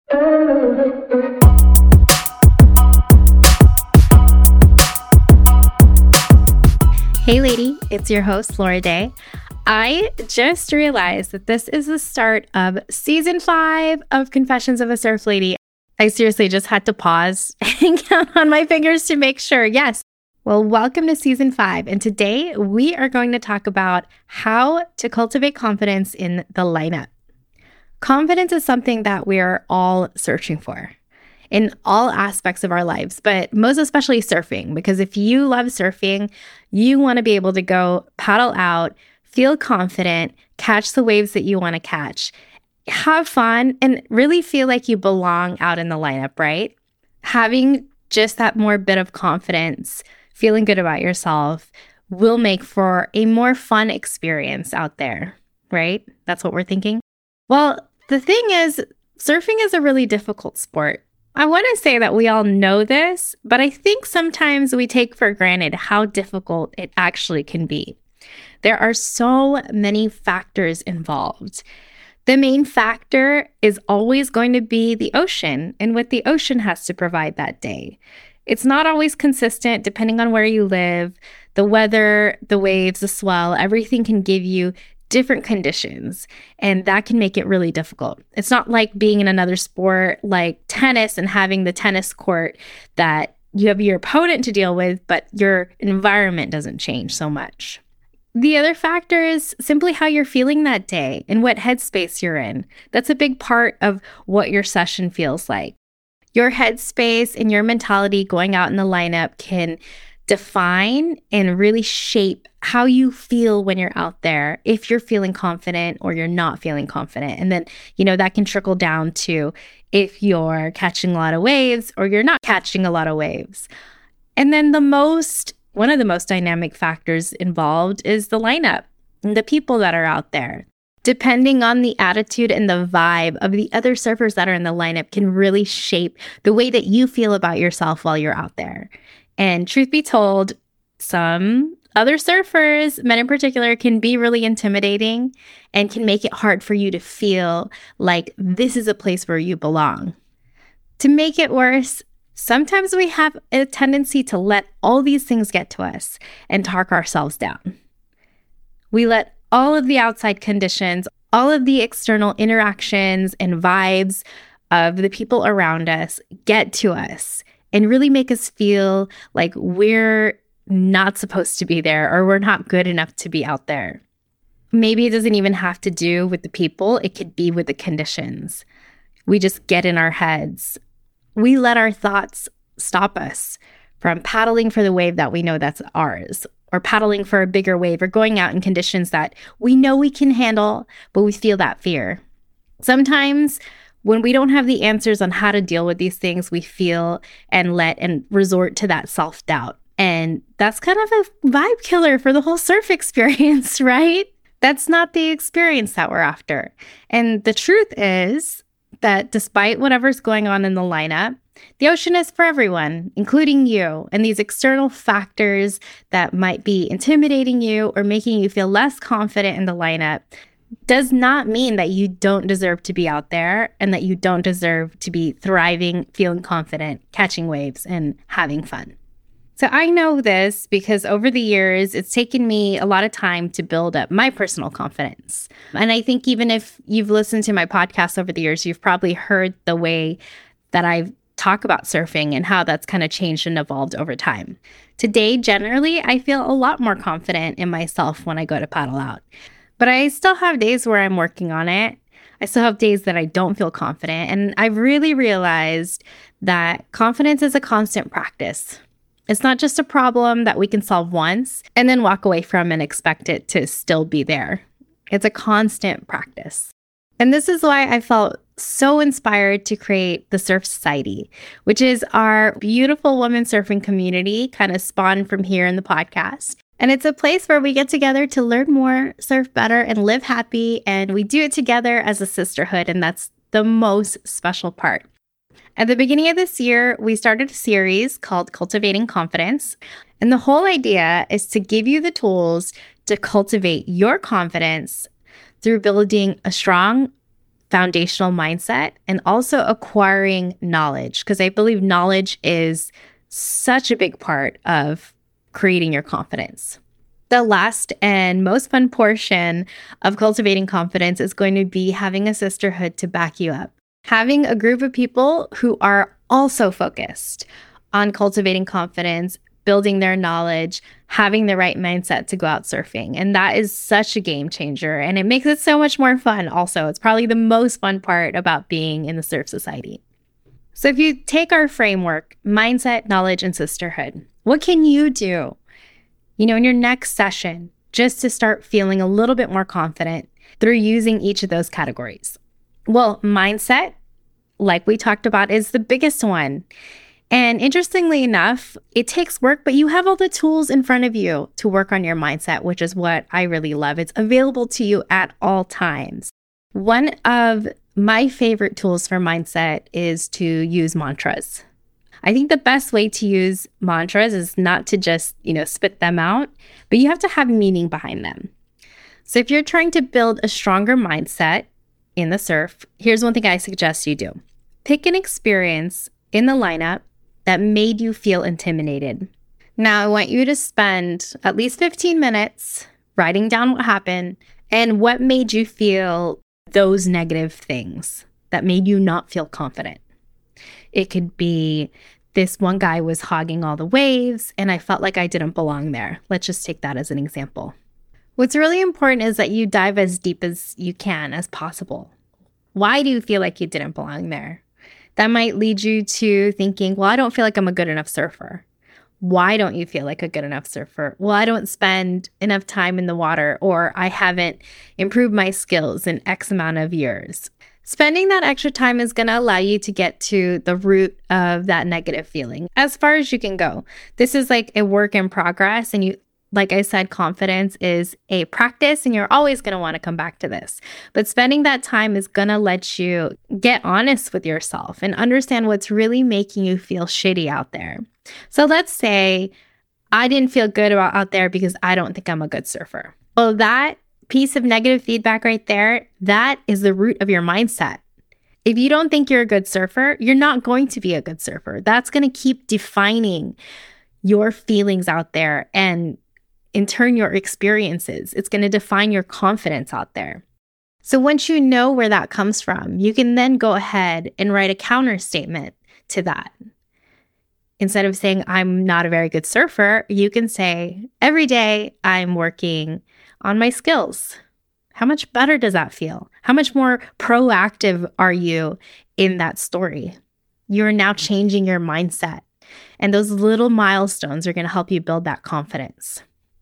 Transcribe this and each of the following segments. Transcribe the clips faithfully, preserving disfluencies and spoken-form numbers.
Hey lady, it's your host, Laura Day. I just realized that this is the start of season five of Confessions of a Surf Lady. I seriously just had to pause and count on my fingers to make sure. Yes. Well, welcome to season five. And today we are going to talk about how to cultivate confidence in the lineup. Confidence is something that we are all searching for in all aspects of our lives, but most especially surfing, because if you love surfing, you want to be able to go paddle out, feel confident, catch the waves that you want to catch, have fun, and really feel like you belong out in the lineup, right? Having just that more bit of confidence, feeling good about yourself, will make for a more fun experience out there, right? That's what we're thinking. Well, the thing is, surfing is a really difficult sport. I want to say that we all know this, but I think sometimes we take for granted how difficult it actually can be. There are so many factors involved. The main factor is always going to be the ocean and what the ocean has to provide that day. It's not always consistent depending on where you live. The weather, the waves, the swell, everything can give you different conditions, and that can make it really difficult. It's not like being in another sport like tennis and having the tennis court that you have your opponent to deal with, but your environment doesn't change so much. The other factor is simply how you're feeling that day and what headspace you're in. That's a big part of what your session feels like. Your headspace and your mentality going out in the lineup can define and really shape how you feel when you're out there, if you're feeling confident or you're not feeling confident. And then, you know, that can trickle down to if you're catching a lot of waves or you're not catching a lot of waves. And then the most, one of the most dynamic factors involved is the lineup and the people that are out there. Depending on the attitude and the vibe of the other surfers that are in the lineup can really shape the way that you feel about yourself while you're out there. And truth be told, some other surfers, men in particular, can be really intimidating and can make it hard for you to feel like this is a place where you belong. To make it worse, sometimes we have a tendency to let all these things get to us and talk ourselves down. We let all of the outside conditions, all of the external interactions and vibes of the people around us get to us and really make us feel like we're not supposed to be there or we're not good enough to be out there. Maybe it doesn't even have to do with the people. It could be with the conditions. We just get in our heads. We let our thoughts stop us from paddling for the wave that we know that's ours, or paddling for a bigger wave, or going out in conditions that we know we can handle, but we feel that fear. Sometimes when we don't have the answers on how to deal with these things, we feel and let and resort to that self-doubt. And that's kind of a vibe killer for the whole surf experience, right? That's not the experience that we're after. And the truth is that despite whatever's going on in the lineup, the ocean is for everyone, including you. And these external factors that might be intimidating you or making you feel less confident in the lineup does not mean that you don't deserve to be out there and that you don't deserve to be thriving, feeling confident, catching waves, and having fun. So I know this because over the years, it's taken me a lot of time to build up my personal confidence. And I think even if you've listened to my podcast over the years, you've probably heard the way that I talk about surfing and how that's kind of changed and evolved over time. Today, generally, I feel a lot more confident in myself when I go to paddle out. But I still have days where I'm working on it. I still have days that I don't feel confident. And I've really realized that confidence is a constant practice. It's not just a problem that we can solve once and then walk away from and expect it to still be there. It's a constant practice. And this is why I felt so inspired to create the Surf Society, which is our beautiful women surfing community, kind of spawned from here in the podcast. And it's a place where we get together to learn more, surf better, and live happy. And we do it together as a sisterhood. And that's the most special part. At the beginning of this year, we started a series called Cultivating Confidence. And the whole idea is to give you the tools to cultivate your confidence through building a strong foundational mindset and also acquiring knowledge, because I believe knowledge is such a big part of creating your confidence. The last and most fun portion of cultivating confidence is going to be having a sisterhood to back you up. Having a group of people who are also focused on cultivating confidence, building their knowledge, having the right mindset to go out surfing. And that is such a game changer. And it makes it so much more fun also. It's probably the most fun part about being in the Surf Society. So if you take our framework, mindset, knowledge, and sisterhood, what can you do, you know, in your next session, just to start feeling a little bit more confident through using each of those categories? Well, mindset, like we talked about, is the biggest one. And interestingly enough, it takes work, but you have all the tools in front of you to work on your mindset, which is what I really love. It's available to you at all times. One of my favorite tools for mindset is to use mantras. I think the best way to use mantras is not to just, you know, spit them out, but you have to have meaning behind them. So if you're trying to build a stronger mindset in the surf, here's one thing I suggest you do. Pick an experience in the lineup that made you feel intimidated. Now, I want you to spend at least fifteen minutes writing down what happened and what made you feel those negative things that made you not feel confident. It could be, this one guy was hogging all the waves and I felt like I didn't belong there. Let's just take that as an example. What's really important is that you dive as deep as you can, as possible. Why do you feel like you didn't belong there? That might lead you to thinking, well, I don't feel like I'm a good enough surfer. Why don't you feel like a good enough surfer? Well, I don't spend enough time in the water, or I haven't improved my skills in X amount of years. Spending that extra time is going to allow you to get to the root of that negative feeling as far as you can go. This is like a work in progress, and you like I said, confidence is a practice and you're always going to want to come back to this. But spending that time is going to let you get honest with yourself and understand what's really making you feel shitty out there. So let's say I didn't feel good about out there because I don't think I'm a good surfer. Well, that piece of negative feedback right there, that is the root of your mindset. If you don't think you're a good surfer, you're not going to be a good surfer. That's going to keep defining your feelings out there and in turn, your experiences. It's going to define your confidence out there. So once you know where that comes from, you can then go ahead and write a counter statement to that. Instead of saying, I'm not a very good surfer, you can say, every day I'm working on my skills. How much better does that feel? How much more proactive are you in that story? You're now changing your mindset. And those little milestones are going to help you build that confidence.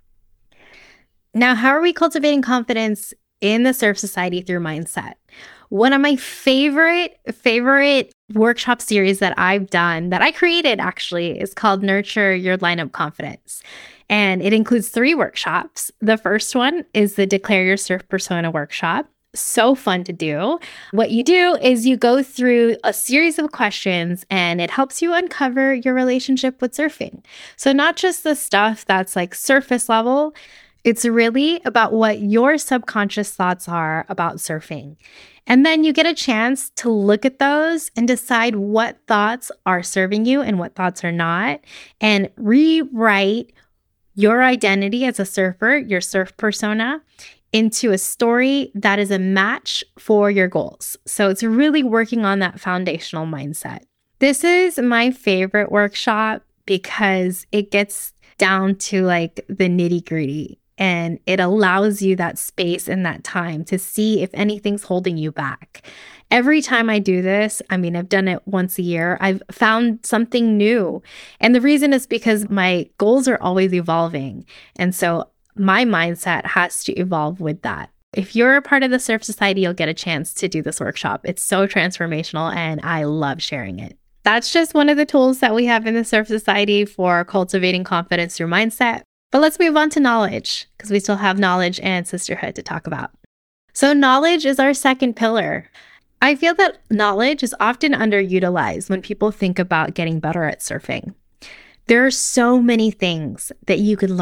Now, how are we cultivating confidence in the Surf Society through mindset? One of my favorite, favorite workshop series that I've done, that I created actually, is called Nurture Your Lineup Confidence. And it includes three workshops. The first one is the Declare Your Surf Persona workshop. So fun to do. What you do is you go through a series of questions and it helps you uncover your relationship with surfing. So not just the stuff that's like surface level, it's really about what your subconscious thoughts are about surfing. And then you get a chance to look at those and decide what thoughts are serving you and what thoughts are not, and rewrite your identity as a surfer, your surf persona, into a story that is a match for your goals. So it's really working on that foundational mindset. This is my favorite workshop because it gets down to like the nitty-gritty. And it allows you that space and that time to see if anything's holding you back. Every time I do this, I mean, I've done it once a year, I've found something new. And the reason is because my goals are always evolving. And so my mindset has to evolve with that. If you're a part of the Surf Society, you'll get a chance to do this workshop. It's so transformational and I love sharing it. That's just one of the tools that we have in the Surf Society for cultivating confidence through mindset. But let's move on to knowledge, because we still have knowledge and sisterhood to talk about. So knowledge is our second pillar. I feel that knowledge is often underutilized when people think about getting better at surfing. There are so many things that you could learn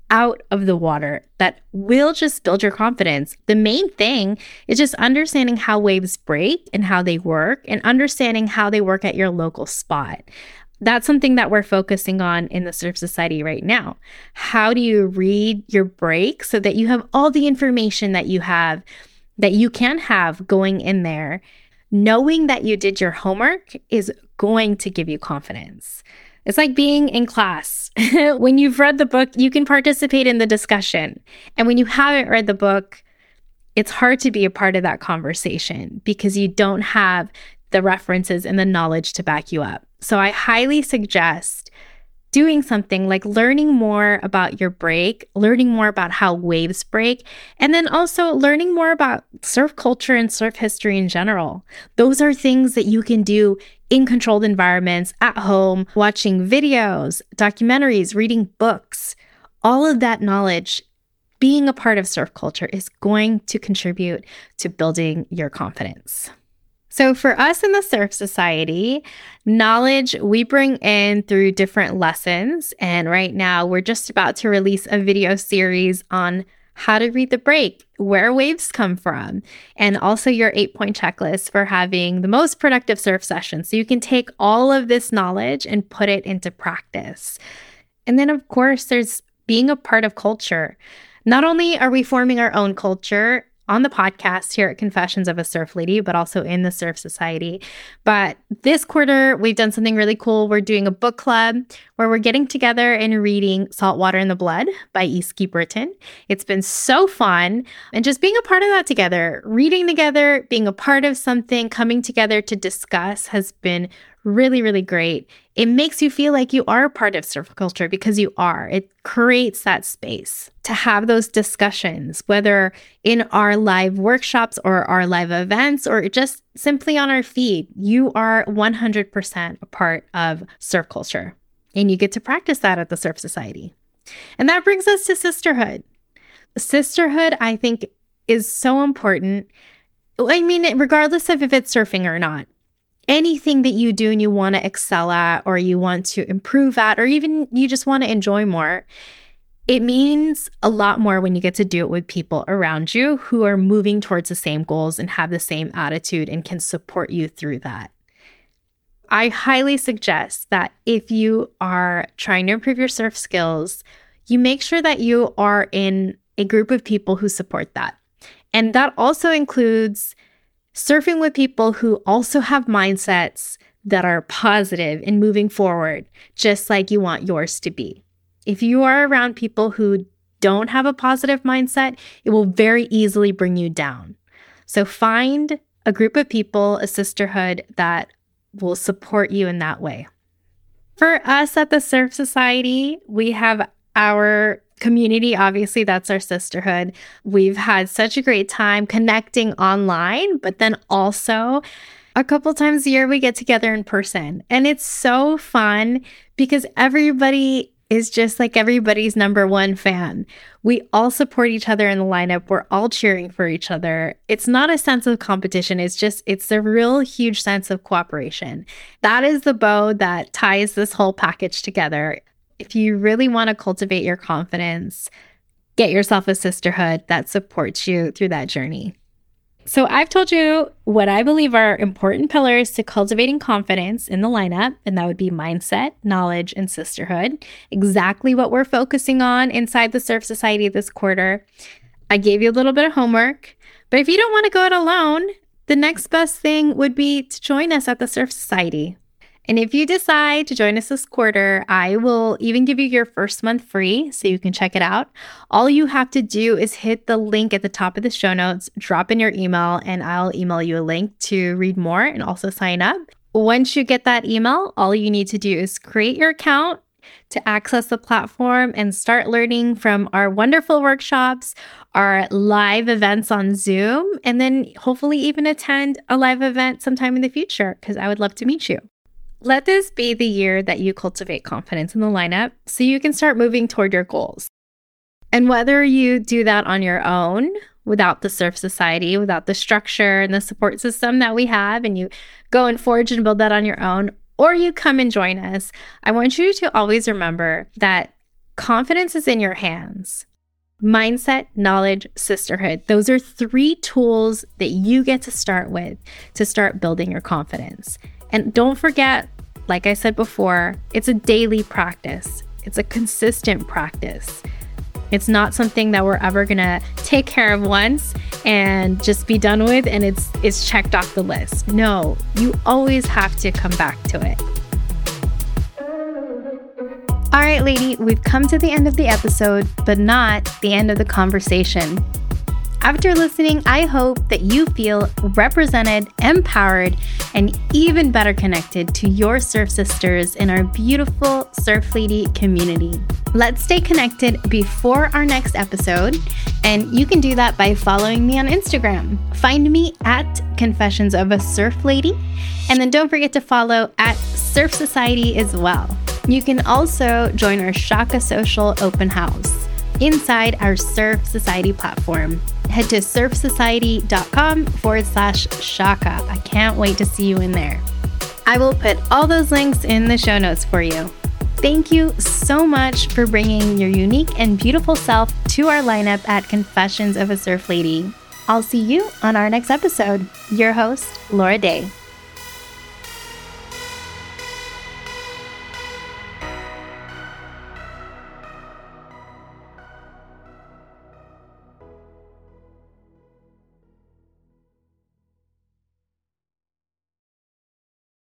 out of the water that will just build your confidence. The main thing is just understanding how waves break and how they work, and understanding how they work at your local spot. That's something that we're focusing on in the Surf Society right now. How do you read your break so that you have all the information that you have, that you can have going in there? Knowing that you did your homework is going to give you confidence. It's like being in class. When you've read the book, you can participate in the discussion. And when you haven't read the book, it's hard to be a part of that conversation because you don't have the references and the knowledge to back you up. So I highly suggest doing something like learning more about your break, learning more about how waves break, and then also learning more about surf culture and surf history in general. Those are things that you can do in controlled environments, at home, watching videos, documentaries, reading books. All of that knowledge, being a part of surf culture, is going to contribute to building your confidence. So for us in the Surf Society, knowledge we bring in through different lessons. And right now we're just about to release a video series on how to read the break, where waves come from, and also your eight-point checklist for having the most productive surf session. So you can take all of this knowledge and put it into practice. And then, of course, there's being a part of culture. Not only are we forming our own culture on the podcast here at Confessions of a Surf Lady, but also in the Surf Society. But this quarter, we've done something really cool. We're doing a book club where we're getting together and reading Saltwater in the Blood by Eski Britton. It's been so fun. And just being a part of that together, reading together, being a part of something, coming together to discuss has been really, really great. It makes you feel like you are a part of surf culture because you are. It creates that space to have those discussions, whether in our live workshops or our live events or just simply on our feed. You are one hundred percent a part of surf culture, and you get to practice that at the Surf Society. And that brings us to sisterhood. Sisterhood, I think, is so important. I mean, regardless of if it's surfing or not. Anything that you do and you want to excel at, or you want to improve at, or even you just want to enjoy more, it means a lot more when you get to do it with people around you who are moving towards the same goals and have the same attitude and can support you through that. I highly suggest that if you are trying to improve your surf skills, you make sure that you are in a group of people who support that. And that also includes surfing with people who also have mindsets that are positive and moving forward, just like you want yours to be. If you are around people who don't have a positive mindset, it will very easily bring you down. So find a group of people, a sisterhood that will support you in that way. For us at the Surf Society, we have our community. Obviously, that's our sisterhood. We've had such a great time connecting online, but then also a couple times a year we get together in person. And it's so fun because everybody is just like everybody's number one fan. We all support each other in the lineup. We're all cheering for each other. It's not a sense of competition. It's just, it's a real huge sense of cooperation. That is the bow that ties this whole package together. If you really want to cultivate your confidence, get yourself a sisterhood that supports you through that journey. So I've told you what I believe are important pillars to cultivating confidence in the lineup, and that would be mindset, knowledge, and sisterhood. Exactly what we're focusing on inside the Surf Society this quarter. I gave you a little bit of homework, but if you don't want to go it alone, the next best thing would be to join us at the Surf Society. And if you decide to join us this quarter, I will even give you your first month free so you can check it out. All you have to do is hit the link at the top of the show notes, drop in your email, and I'll email you a link to read more and also sign up. Once you get that email, all you need to do is create your account to access the platform and start learning from our wonderful workshops, our live events on Zoom, and then hopefully even attend a live event sometime in the future because I would love to meet you. Let this be the year that you cultivate confidence in the lineup so you can start moving toward your goals. And whether you do that on your own, without the Surf Society, without the structure and the support system that we have, and you go and forge and build that on your own, or you come and join us, I want you to always remember that Confidence is in your hands. Mindset, knowledge, sisterhood. Those are three tools that you get to start with to start building your confidence. And don't forget, like I said before, it's a daily practice. It's a consistent practice. It's not something that we're ever going to take care of once and just be done with and it's it's checked off the list. No, you always have to come back to it. All right, lady, we've come to the end of the episode, but not the end of the conversation. After listening, I hope that you feel represented, empowered, and even better connected to your surf sisters in our beautiful Surf Lady community. Let's stay connected before our next episode, and you can do that by following me on Instagram. Find me at Confessions of a Surf Lady, and then don't forget to follow at Surf Society as well. You can also join our Shaka Social Open House inside our Surf Society platform. Head to surfsociety.com forward slash Shaka. I can't wait to see you in there. I will put all those links in the show notes for you. Thank you so much for bringing your unique and beautiful self to our lineup at Confessions of a Surf Lady. I'll see you on our next episode. Your host, Laura Day.